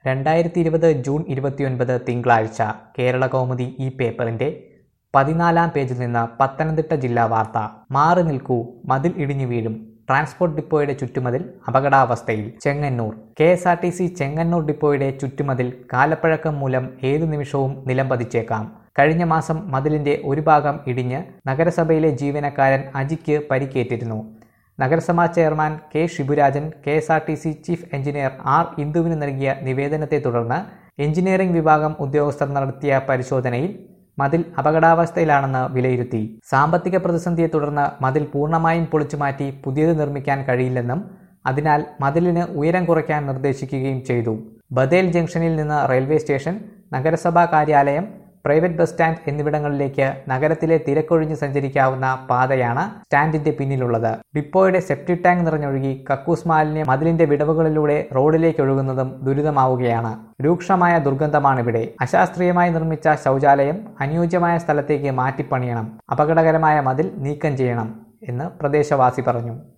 2020 June 29 തിങ്കളാഴ്ച കേരളകൗമുദി ഈ പേപ്പറിന്റെ 14-ാം പേജിൽ നിന്ന് പത്തനംതിട്ട ജില്ലാ വാർത്ത. മാറി നിൽക്കൂ, മതിൽ ഇടിഞ്ഞു വീഴും. ട്രാൻസ്പോർട്ട് ഡിപ്പോയുടെ ചുറ്റുമതിൽ അപകടാവസ്ഥയിൽ. ചെങ്ങന്നൂർ. KSRTC ചെങ്ങന്നൂർ ഡിപ്പോയുടെ ചുറ്റുമതിൽ കാലപ്പഴക്കം മൂലം ഏതു നിമിഷവും നിലംപതിച്ചേക്കാം. കഴിഞ്ഞ മാസം മതിലിന്റെ ഒരു ഭാഗം ഇടിഞ്ഞ് നഗരസഭയിലെ ജീവനക്കാരൻ അജിക്ക് പരിക്കേറ്റിരുന്നു. നഗരസഭാ chairman K Shiburajan KSRTC chief engineer R ഇന്ദുവിന് നൽകിയ നിവേദനത്തെ തുടർന്ന് എഞ്ചിനീയറിംഗ് വിഭാഗം ഉദ്യോഗസ്ഥർ നടത്തിയ പരിശോധനയിൽ മതിൽ അപകടാവസ്ഥയിലാണെന്ന് വിലയിരുത്തി. സാമ്പത്തിക പ്രതിസന്ധിയെ തുടർന്ന് മതിൽ പൂർണ്ണമായും പൊളിച്ചുമാറ്റി പുതിയത് നിർമ്മിക്കാൻ കഴിയില്ലെന്നും അതിനാൽ മതിലിന് ഉയരം കുറയ്ക്കാൻ നിർദ്ദേശിക്കുകയും ചെയ്തു. ബദേൽ ജംഗ്ഷനിൽ നിന്ന് റെയിൽവേ സ്റ്റേഷൻ, നഗരസഭാ കാര്യാലയം, പ്രൈവറ്റ് ബസ് സ്റ്റാൻഡ് എന്നിവിടങ്ങളിലേക്ക് നഗരത്തിലെ തിരക്കൊഴിഞ്ഞ് സഞ്ചരിക്കാവുന്ന പാതയാണ് സ്റ്റാൻഡിന്റെ പിന്നിലുള്ളത്. ഡിപ്പോയുടെ സെപ്റ്റിക് ടാങ്ക് നിറഞ്ഞൊഴുകി കക്കൂസ് മാലിന്യം മതിലിന്റെ വിടവുകളിലൂടെ റോഡിലേക്ക് ഒഴുകുന്നതും ദുരിതമാവുകയാണ്. രൂക്ഷമായ ദുർഗന്ധമാണിവിടെ. അശാസ്ത്രീയമായി നിർമ്മിച്ച ശൗചാലയം അനുയോജ്യമായ സ്ഥലത്തേക്ക് മാറ്റിപ്പണിയണം. അപകടകരമായ മതിൽ നീക്കം ചെയ്യണം എന്ന് പ്രദേശവാസി പറഞ്ഞു.